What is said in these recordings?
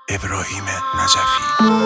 ابراهیم نجفی.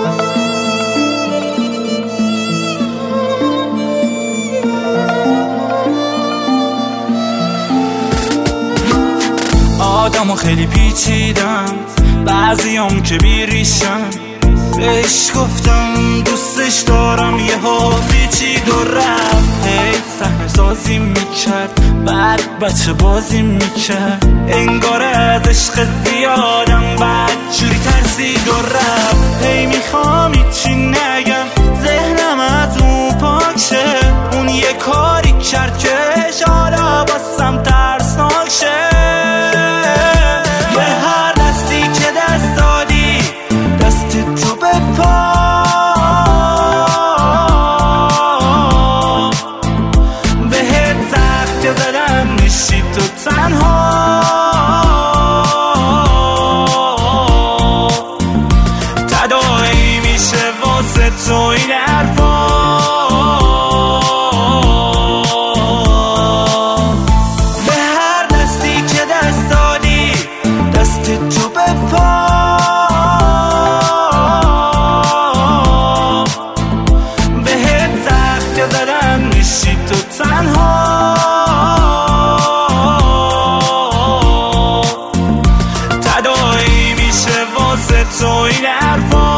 آدمو خیلی پیچیدم، بعضیام که بیریشم. بهش گفتم دوستش دارم، یهو پیچید و رفت. هی صحنه سازی میکرد، بعد بچه بازی میکرد. انگار از عشق زیادم بعد جوری ترسید و رفت. هی میخوام هیچی نگم، ذهنم از اون پاک شه. اون یه کاری کرد که حالا باسم ترسناک شه. به هر دستی که دست دادی، دست تو بپا. بهت زخم که زدم میشی تو تنها. تداعی میشه واسه تو این حرفا. تداعی میشه واسه تو این حرفا.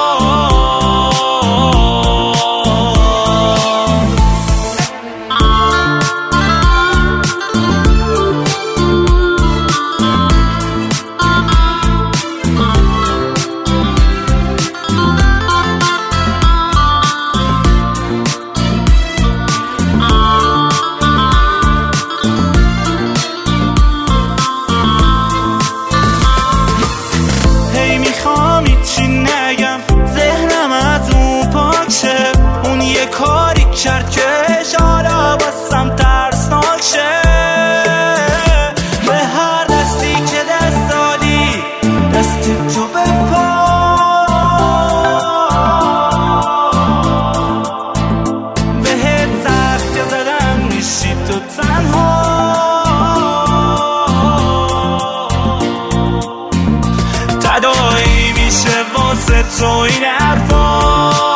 اون یه کاری کرد که حالا باسم ترسناک شه. به هر دستی که دست دادی، دست تو بپا. بهت زخم که زدم میشی تو تنها. تداعی میشه واسه تو این حرفا.